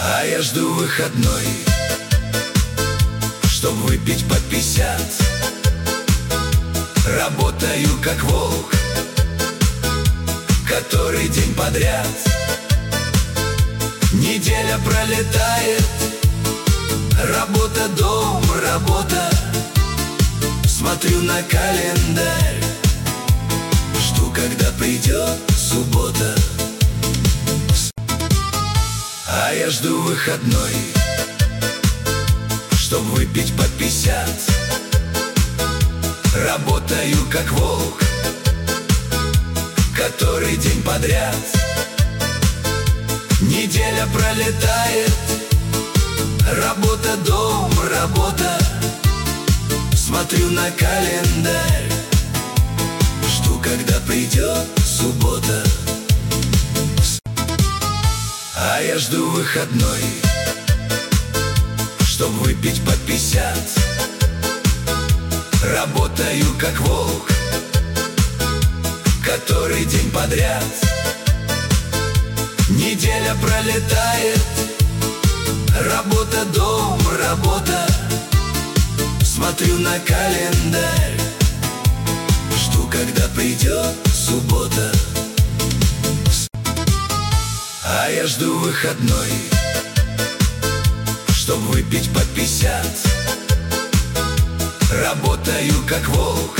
А я жду выходной, чтоб выпить по 50. Работаю как волк, который день подряд. Неделя пролетает, работа, дом, работа. Смотрю на календарь, жду, когда придет суббота. А я жду выходной, чтоб выпить по 50. Работаю как волк, который день подряд. Неделя пролетает, работа, дом, работа. Смотрю на календарь, жду, когда придет суббота. А я жду выходной, чтоб выпить по 50. Работаю как волк, который день подряд. Неделя пролетает, работа, дом, работа. Смотрю на календарь, жду, когда придет суббота. А я жду выходной, чтоб выпить по 50. Работаю как волк,